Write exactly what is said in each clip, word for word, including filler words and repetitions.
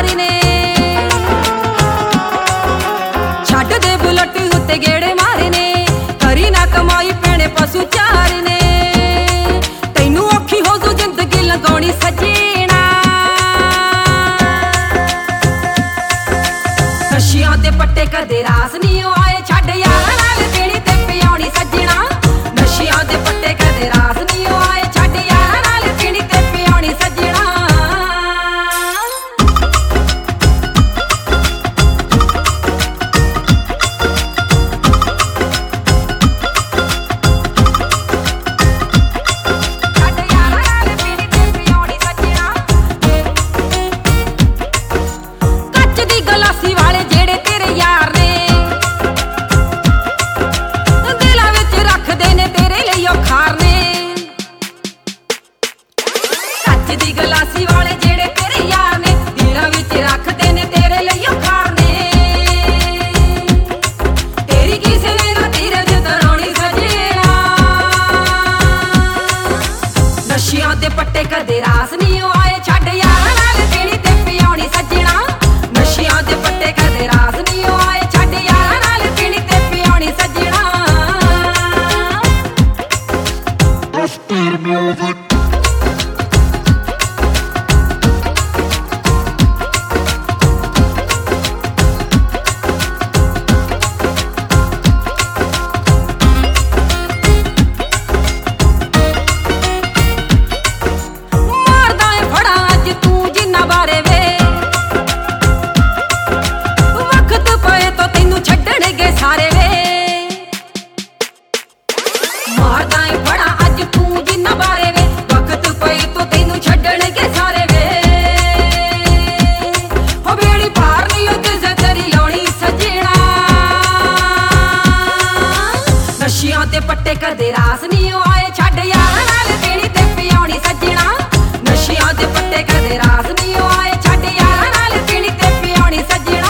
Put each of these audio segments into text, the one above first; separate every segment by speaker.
Speaker 1: यार ने छड्ड दे बुलट उत्ते गेड़े मारे ने करी ना कमाई पैणे पशु चार ने तैनू औखी हो जू जिंदगी लगाउणी सजना नशियां दे पट्टे कदे रास नहीं आए छड्ड यार नाल पीनी ते पियाउणी सजना नशियां दे पट्टे कदे रास नहीं आए छड्ड यार नाल पीनी ते पियाउणी सजना गलासी वाले जेड़े तेरे यार ने दिलां विच रखदे ने तेरे लईओ खार ने तेरी किसे ने ना धीरज धराउणी सजना नशियां दे पट्टे कदे रास नहीं आए छड्ड यार नाल पीनी ते पियाउणी सजना नशियां दे पट्टे कदे रास नहीं आए छड्ड यार नाल पीनी ते पियाउणी सजना नशियां दे पट्टे कदे रास नहीं आए छड्ड यार नाल पीनी ते पियाउणी सजना नशियां दे पट्टे कदे रास नहीं आए छड्ड यार नाल पीनी ते पियाउणी सजना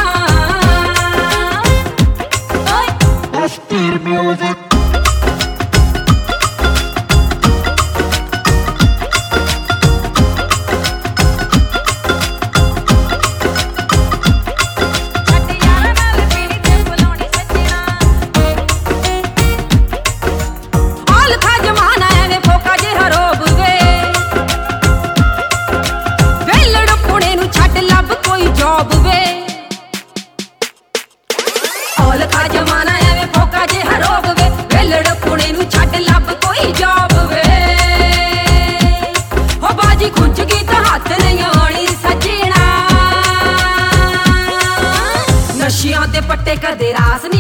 Speaker 1: नशियां दे पट्टे कदे रास